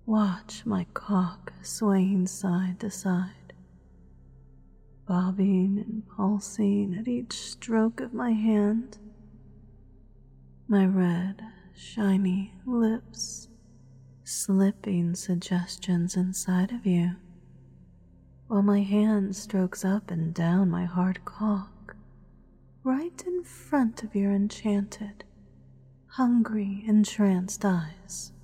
Watch my cock swaying side to side, bobbing and pulsing at each stroke of my hand. My red, shiny lips slipping suggestions inside of you, while my hand strokes up and down my hard cock, right in front of your enchanted, hungry, entranced eyes.